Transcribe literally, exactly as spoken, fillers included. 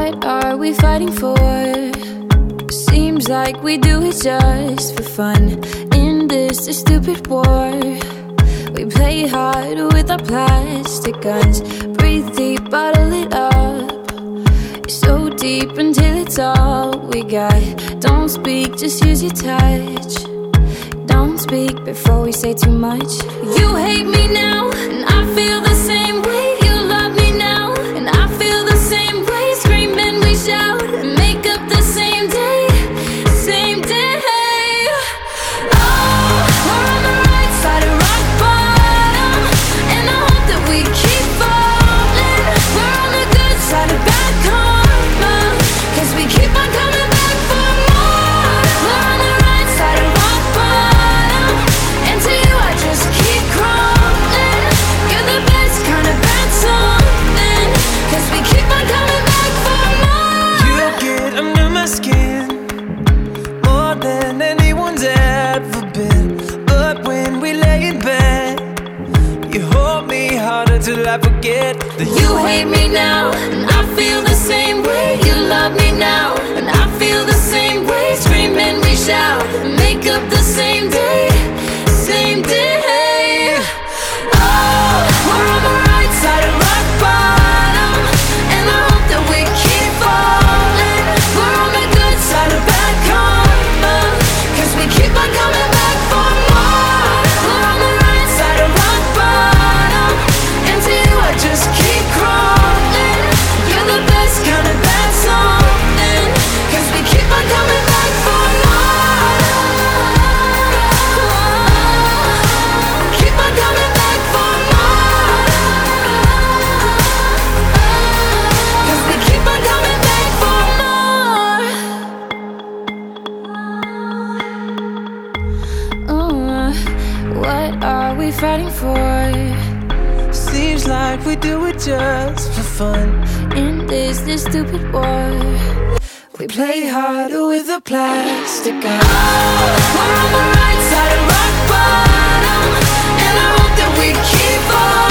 What are we fighting for? Seems like we do it just for fun. In this, this stupid war, we play hard with our plastic guns. Breathe deep, bottle it up. So deep until it's all we got. Don't speak, just use your touch. Don't speak before we say too much. You hate me now, and I feel the same way. You love me now, and I feel the same way. Scream and we shout and make up the same day. Same day. Oh, we're on the right side of rock bottom, and I hope that we keep falling. We're on the good side of bad karma, 'cause we keep on coming back for more. We're on the right side of rock bottom, and to you I just keep crawling. You're the best kind of bad something, 'cause we keep on coming back for more. You get under my skin more than anyone's ever been. But when we lay in bed, you hold me harder till I forget that You hate me now, and I feel the same way. You love me now, and I feel the same way. Scream and we shout, and make up the same day. Same day. Oh, we're on the right side of rock bottom, and I hope that we keep falling. We're on the good side of bad karma, 'cause we keep on coming back for more. We're on the right side of rock bottom, and to you I just keep crawling. You're the best kind of bad something, 'cause we keep on coming back for more. Keep on coming back for more, 'cause we keep on coming back for more. Uh, what are we fighting for? seems like we do it just for fun. In this, this stupid war, we play harder with a plastic gun. Oh, we're on the right side of rock bottom, and I hope that we keep on.